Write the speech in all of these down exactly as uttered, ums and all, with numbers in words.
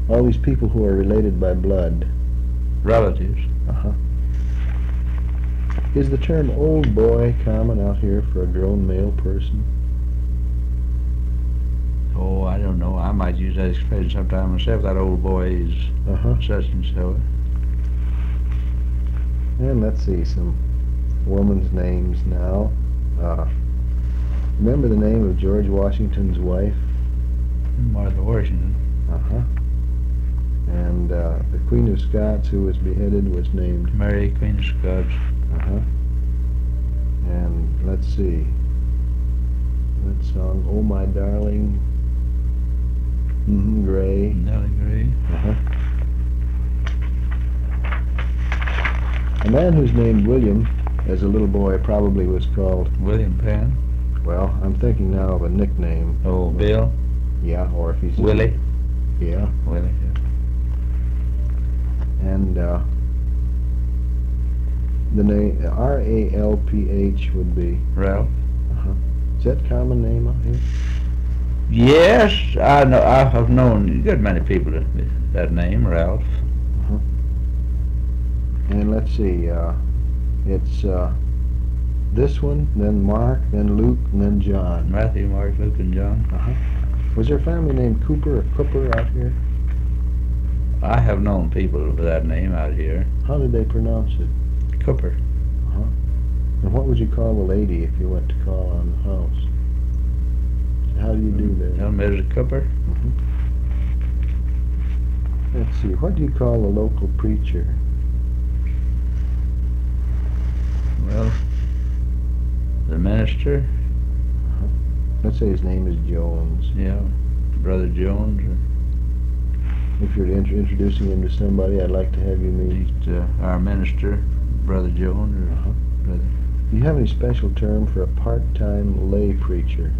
all these people who are related by blood. Relatives. Uh-huh. Is the term old boy common out here for a grown male person? Oh, I don't know. I might use that expression sometime myself. That old boy is Uh-huh. such and so. And let's see some women's names now. Uh, remember the name of George Washington's wife? Martha Washington. Uh-huh. And uh, the Queen of Scots who was beheaded was named? Mary, Queen of Scots. Uh-huh. And let's see. That song, Oh My Darling, mm-hmm, Gray. Nellie Gray. Uh-huh. A man who's named William, as a little boy, probably was called? William Penn. Well, I'm thinking now of a nickname. Oh, Bill. Yeah, or if he's... Willie. Yeah. Willie, yeah. And uh, the name R A L P H would be? Ralph. Uh-huh. Is that a common name out here? Yes, I know. I have known a good many people with that name, Ralph. Uh-huh. And let's see, uh, it's uh, this one, then Mark, then Luke, and then John. Matthew, Mark, Luke, and John. Uh-huh. Was there a family named Cooper or Cooper out here? I have known people with that name out here. How did they pronounce it? Cooper. Uh-huh. And what would you call the lady if you went to call on the house? How do you do that? Tell Missus Cooper. Mm-hmm. Let's see, what do you call the local preacher? Well, the minister. Uh-huh. Let's say his name is Jones. Yeah, Brother Jones. If you're int- introducing him to somebody, I'd like to have you meet He's uh, our minister, Brother Jones, or Uh-huh. Brother. Do you have any special term for a part-time lay preacher?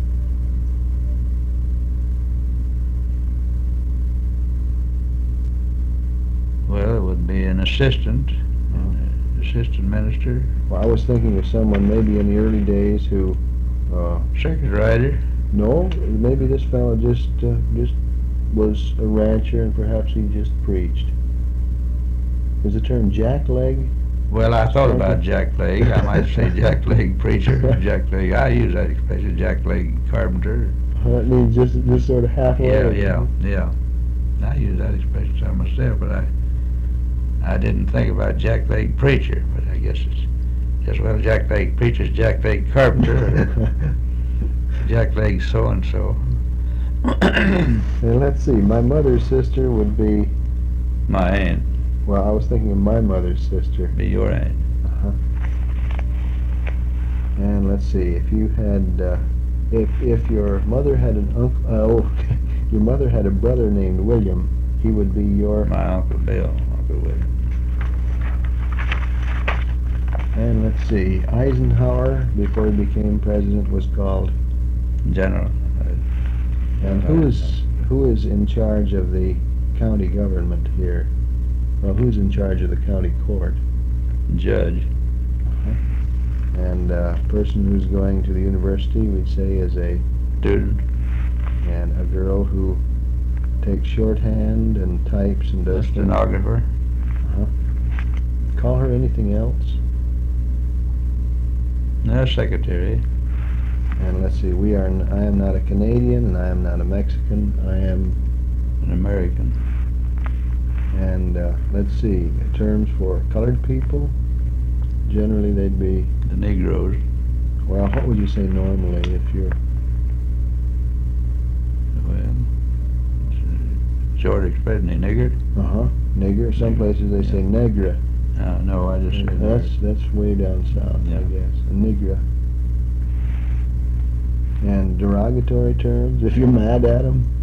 Well, it would be an assistant, an assistant minister, Well, I was thinking of someone maybe in the early days who, uh, circuit rider. no, maybe this fellow just uh, just was a rancher and perhaps he just preached. Is the term jackleg? Well, I thought about jackleg. I might say jackleg preacher, jackleg. I use that expression, jackleg carpenter. That means just just sort of halfway. Yeah, yeah, yeah. I use that expression some myself, but I I didn't think about jackleg preacher. But I guess it's just well, jackleg preacher's jackleg carpenter, or jackleg so and so. And let's see, my mother's sister would be, My aunt, well, I was thinking of my mother's sister. be your aunt. Uh-huh. And let's see, if you had, uh, if if your mother had an uncle, uh, oh, your mother had a brother named William, he would be your, My Uncle Bill, Uncle William. and let's see, Eisenhower, before he became president, was called, General. and who is, who is in charge of the county government here? Well, who's in charge of the county court? Judge. And a person who's going to the university, we'd say, is a, Student. and a girl who takes shorthand and types and A does things. stenographer. Uh-huh. Call her anything else? No, secretary. And let's see, we are, n- I am not a Canadian and I am not a Mexican. I am, An American. and uh, let's see, terms for colored people, generally they'd be, The Negroes. well, what would you say normally if you're, Well, it's a short expression, a nigger. uh-huh, nigger. Some places they say negra. Uh, no, I just said That's, that's way down south, I Yeah. guess, a nigra. And derogatory terms, if you're mad at them,